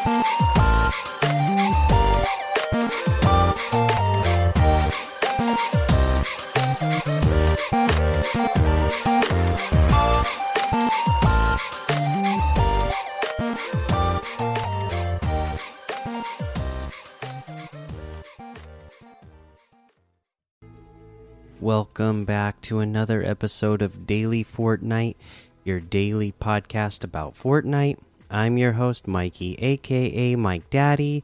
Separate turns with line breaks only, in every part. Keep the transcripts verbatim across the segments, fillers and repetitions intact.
Welcome back to another episode of Daily Fortnite, your daily podcast about Fortnite. I'm your host, Mikey, aka Mike Daddy,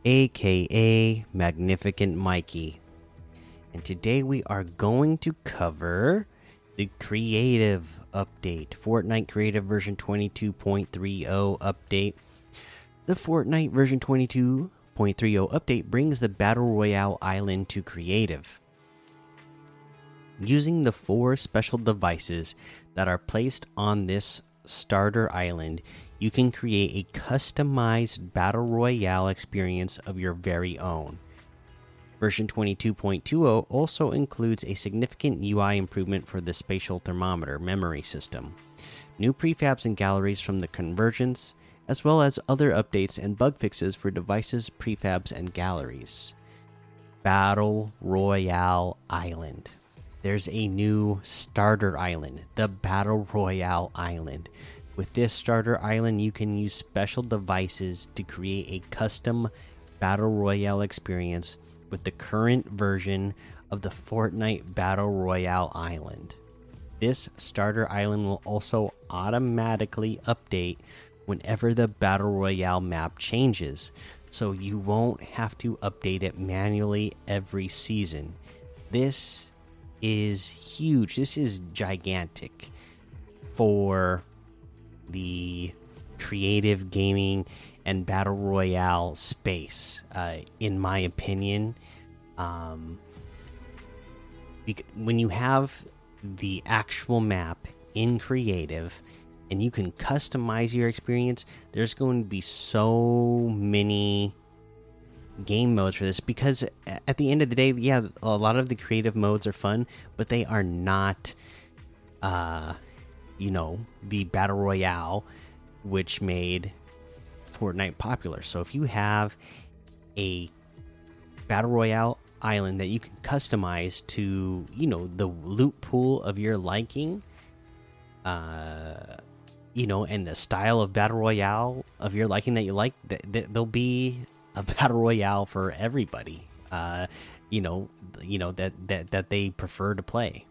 aka Magnificent Mikey. And today we are going to cover the creative update, Fortnite Creative version twenty-two point thirty update. The Fortnite version twenty-two point thirty update brings the Battle Royale Island to creative. Using the four special devices that are placed on this starter island, you can create a customized Battle Royale experience of your very own. Version twenty-two point twenty also includes a significant U I improvement for the spatial thermometer memory system, new prefabs and galleries from the Convergence, as well as other updates and bug fixes for devices, prefabs, and galleries. Battle Royale Island. There's a new starter island, the Battle Royale Island. With this starter island, you can use special devices to create a custom Battle Royale experience with the current version of the Fortnite Battle Royale Island. This starter island will also automatically update whenever the Battle Royale map changes, so you won't have to update it manually every season. This is huge. This is gigantic for the creative gaming and battle royale space, uh, in my opinion. Um, when you have the actual map in creative and you can customize your experience, there's going to be so many game modes for this, because at the end of the day, yeah, a lot of the creative modes are fun, but they are not uh you know, the battle royale which made Fortnite popular. So if you have a battle royale island that you can customize to, you know, the loot pool of your liking, uh you know, and the style of battle royale of your liking that you like, th th there'll be a battle royale for everybody, uh you know you know that that that they prefer to play.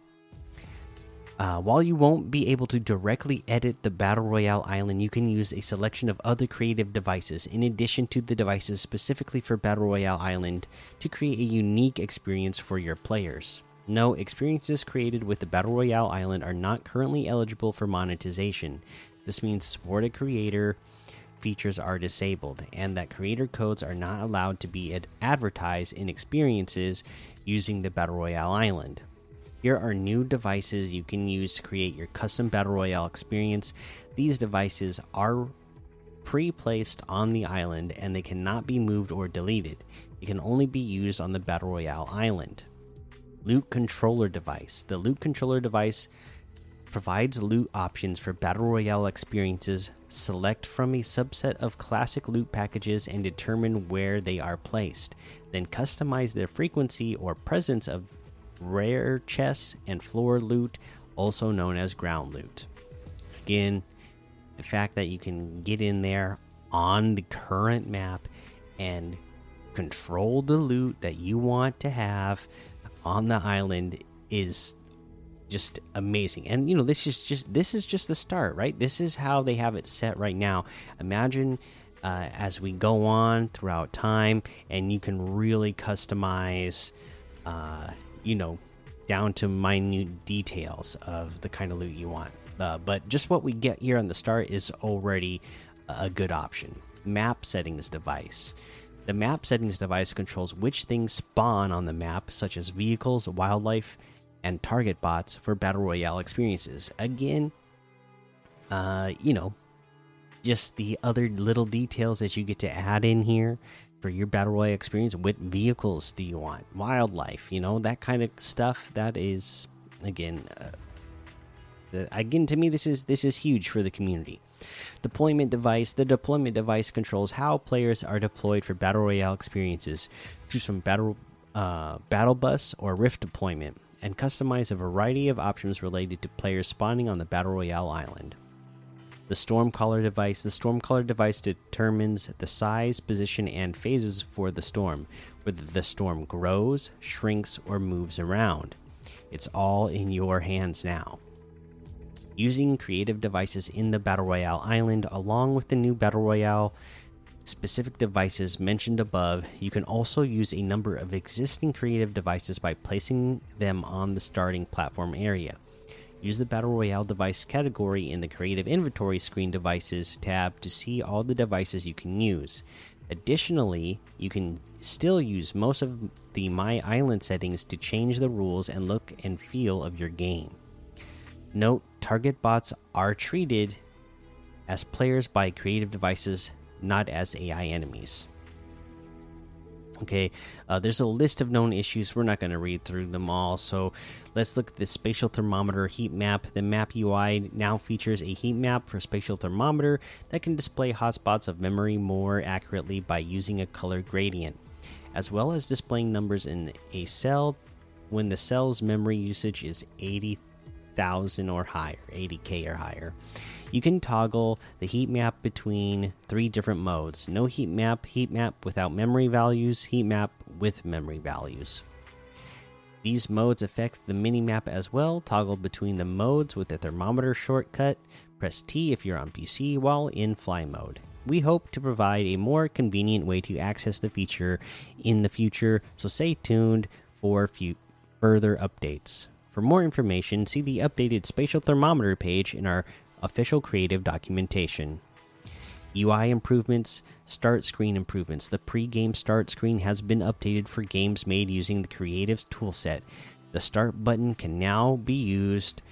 Uh, while you won't be able to directly edit the Battle Royale Island, you can use a selection of other creative devices in addition to the devices specifically for Battle Royale Island to create a unique experience for your players. No, experiences created with the Battle Royale Island are not currently eligible for monetization. This means supported creator features are disabled, and that creator codes are not allowed to be ad advertised in experiences using the Battle Royale Island. Here are new devices you can use to create your custom Battle Royale experience. These devices are pre-placed on the island and they cannot be moved or deleted. They can only be used on the Battle Royale Island. Loot Controller Device. The Loot Controller Device provides loot options for Battle Royale experiences. Select from a subset of classic loot packages and determine where they are placed. Then customize their frequency or presence of rare chests and floor loot, also known as ground loot. Again, the fact that you can get in there on the current map and control the loot that you want to have on the island is just amazing. And you know, this is just this is just the start, right? This is how they have it set right now. Imagine uh, as we go on throughout time, and you can really customize, uh, you know, down to minute details of the kind of loot you want. Uh, but just what we get here on the start is already a good option. Map settings device. The map settings device controls which things spawn on the map, such as vehicles, wildlife, and target bots for Battle Royale experiences. Again, uh, you know, just the other little details that you get to add in here for your Battle Royale experience. What vehicles do you want? Wildlife, you know, that kind of stuff. That is, again, uh, Uh, Again, to me, this is this is huge for the community. Deployment device. The deployment device controls how players are deployed for battle royale experiences. Choose from battle uh, battle bus or rift deployment, and customize a variety of options related to players spawning on the battle royale island. The Stormcaller device. The Stormcaller device determines the size, position, and phases for the storm, whether the storm grows, shrinks, or moves around. It's all in your hands now. Using creative devices in the Battle Royale island, along with the new Battle Royale specific devices mentioned above, you can also use a number of existing creative devices by placing them on the starting platform area. Use the Battle Royale device category in the Creative Inventory Screen Devices tab to see all the devices you can use. Additionally, you can still use most of the My Island settings to change the rules and look and feel of your game. Note, target bots are treated as players by creative devices, not as A I enemies. Okay, uh, there's a list of known issues. We're not going to read through them all. So let's look at the spatial thermometer heat map. The map U I now features a heat map for spatial thermometer that can display hotspots of memory more accurately by using a color gradient, as well as displaying numbers in a cell when the cell's memory usage is eighty thousand or higher, eighty K or higher. You can toggle the heat map between three different modes: no heat map, heat map without memory values, heat map with memory values. These modes affect the mini map as well. Toggle between the modes with the thermometer shortcut. Press T if you're on P C while in fly mode. We hope to provide a more convenient way to access the feature in the future, so stay tuned for few further updates. For more information, see the updated spatial thermometer page in our official creative documentation. U I improvements, start screen improvements. The pre-game start screen has been updated for games made using the Creatives toolset. The start button can now be used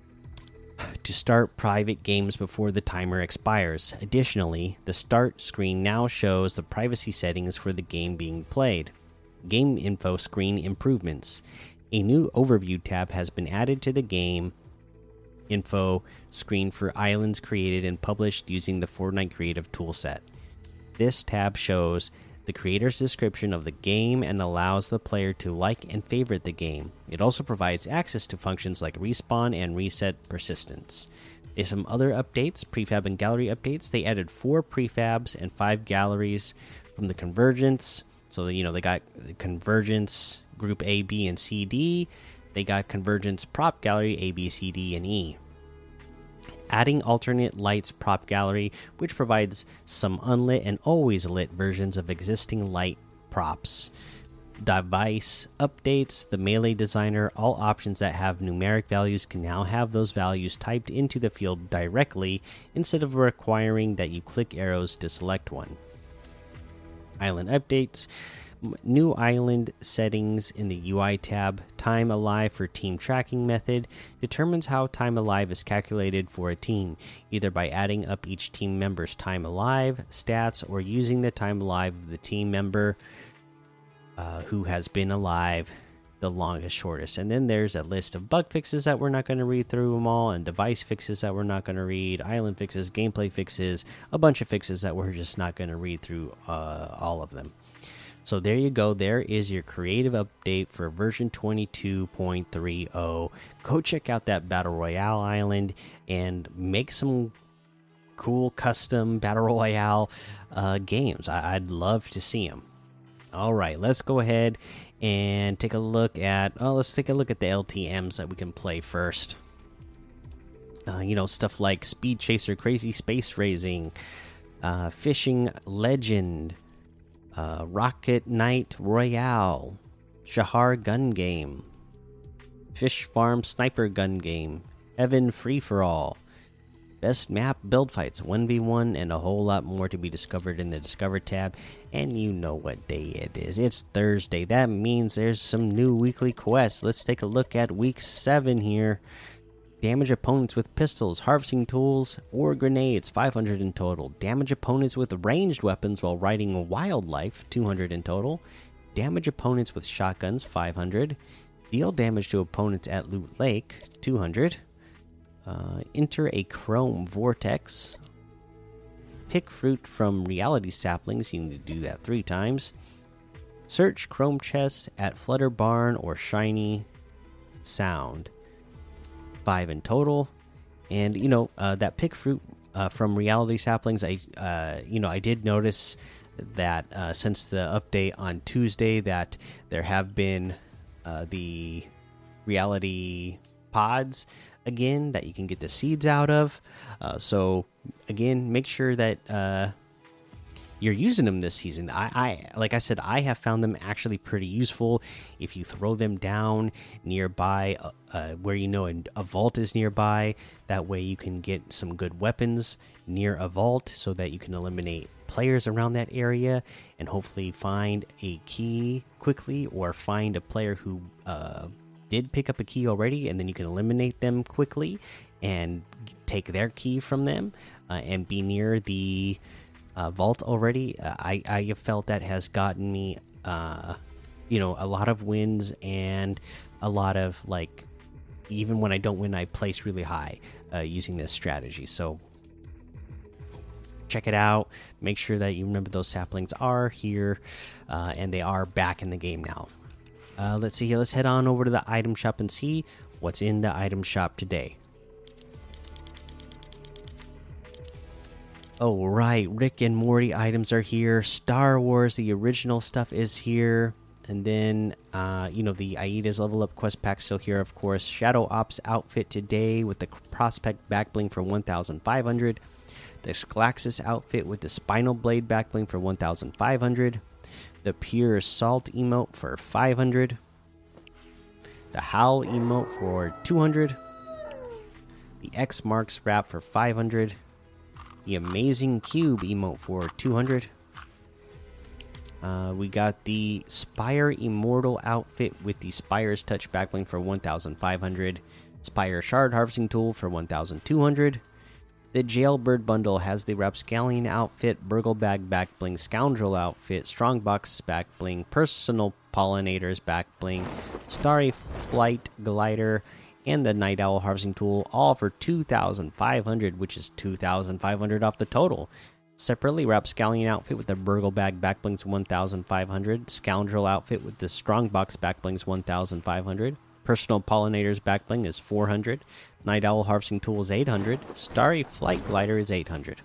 to start private games before the timer expires. Additionally, the start screen now shows the privacy settings for the game being played. Game info screen improvements. A new overview tab has been added to the game info screen for islands created and published using the Fortnite Creative Toolset. This tab shows the creator's description of the game and allows the player to like and favorite the game. It also provides access to functions like respawn and reset persistence. There's some other updates, prefab and gallery updates. They added four prefabs and five galleries from the Convergence. So, you know, they got Convergence Group A, B, and C, D. They got Convergence Prop Gallery A, B, C, D, and E. Adding alternate lights prop gallery, which provides some unlit and always lit versions of existing light props. Device updates. The Melee Designer. All options that have numeric values can now have those values typed into the field directly instead of requiring that you click arrows to select one. Island updates. New island settings in the U I tab. Time alive for team tracking method determines how time alive is calculated for a team, either by adding up each team member's time alive stats or using the time alive of the team member uh, who has been alive the longest, shortest. And then there's a list of bug fixes that we're not going to read through them all, and device fixes that we're not going to read, island fixes, gameplay fixes, a bunch of fixes that we're just not going to read through uh, all of them. So there you go. There is your creative update for version twenty-two point three oh. Go check out that Battle Royale island and make some cool custom Battle Royale uh, games. I I'd love to see them. All right, let's go ahead and take a look at. Oh, let's take a look at the L T Ms that we can play first. Uh, you know, stuff like Speed Chaser, Crazy Space Racing, uh, Fishing Legend. Uh, Rocket Knight Royale, Shahar Gun Game, Fish Farm Sniper Gun Game, Heaven Free for All, Best Map Build Fights one v one, and a whole lot more to be discovered in the Discover tab. And you know what day it is. It's Thursday. That means there's some new weekly quests. Let's take a look at week seven here. Damage opponents with pistols, harvesting tools, or grenades, five hundred in total. Damage opponents with ranged weapons while riding wildlife, two hundred in total. Damage opponents with shotguns, five hundred. Deal damage to opponents at Loot Lake, two hundred. Uh, Uh, enter a chrome vortex. Pick fruit from reality saplings. You need to do that three times. Search chrome chests at Flutter Barn or Shiny Sound. Five in total. And, you know, uh, that pick fruit uh, from reality saplings, I, uh, you know, I did notice that uh, since the update on Tuesday that there have been uh, the reality pods again that you can get the seeds out of. Uh, so again, make sure that uh, you're using them this season. I, I, like I said, I have found them actually pretty useful. If you throw them down nearby, uh, uh, where you know a, a vault is nearby, that way you can get some good weapons near a vault, so that you can eliminate players around that area and hopefully find a key quickly, or find a player who uh, did pick up a key already, and then you can eliminate them quickly and take their key from them uh, and be near the uh, vault already. Uh, I I have felt that has gotten me, uh, you know, a lot of wins, and a lot of, like, even when I don't win, I place really high uh, using this strategy. So check it out. Make sure that you remember those saplings are here, uh, and they are back in the game now. Uh, let's see here. Let's head on over to the item shop and see what's in the item shop today. Oh, right. Rick and Morty items are here. Star Wars, the original stuff, is here. And then, uh, you know, the Aida's level up quest pack still here, of course. Shadow Ops outfit today with the Prospect back bling for one thousand five hundred. The Sclaxus outfit with the Spinal Blade back bling for one thousand five hundred. The Pure Salt emote for five hundred. The Howl emote for two hundred. The X Marks wrap for five hundred. The Amazing Cube emote for two hundred. Uh, we got the Spire Immortal outfit with the Spire's Touch backbling for one thousand five hundred. Spire Shard Harvesting Tool for one thousand two hundred. The Jailbird bundle has the Rapscallion outfit, Burgle Bag backbling, Scoundrel outfit, Strongbox backbling, Personal Pollinators backbling, Starry Flight glider, and the Night Owl Harvesting Tool, all for two thousand five hundred, which is two thousand five hundred off the total. Separately, Rapscallion outfit with the Burgle Bag backblings one thousand five hundred, Scoundrel outfit with the Strongbox backblings one thousand five hundred, Personal Pollinators backbling is four hundred, Night Owl Harvesting Tool is eight hundred, Starry Flight glider is eight hundred.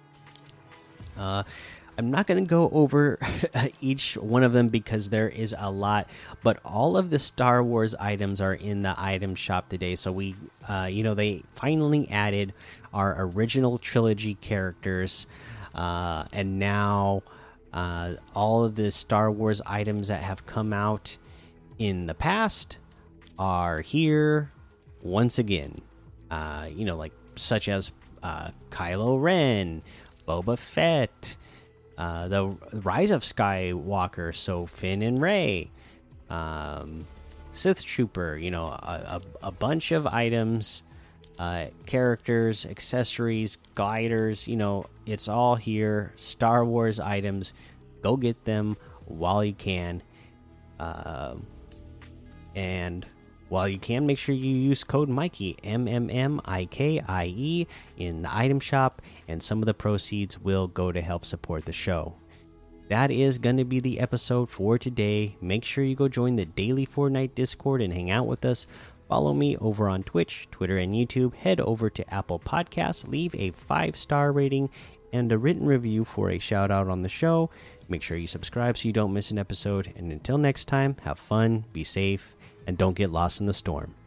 Uh, I'm not going to go over each one of them because there is a lot, but all of the Star Wars items are in the item shop today. So we, uh, you know, they finally added our original trilogy characters, uh, and now uh, all of the Star Wars items that have come out in the past are here once again. Uh, you know, like such as uh, Kylo Ren, Boba Fett. Uh, the Rise of Skywalker, so Finn and Rey, um, Sith Trooper, you know, a, a, a bunch of items, uh, characters, accessories, gliders, you know, it's all here. Star Wars items, go get them while you can. Uh, and while you can, make sure you use code Mikey, M M M I K I E, in the item shop, and some of the proceeds will go to help support the show. That is going to be the episode for today. Make sure you go join the daily Fortnite Discord and hang out with us. Follow me over on Twitch, Twitter, and YouTube. Head over to Apple Podcasts, leave a five star rating and a written review for a shout out on the show. Make sure you subscribe so you don't miss an episode. And until next time, have fun, be safe, and don't get lost in the storm.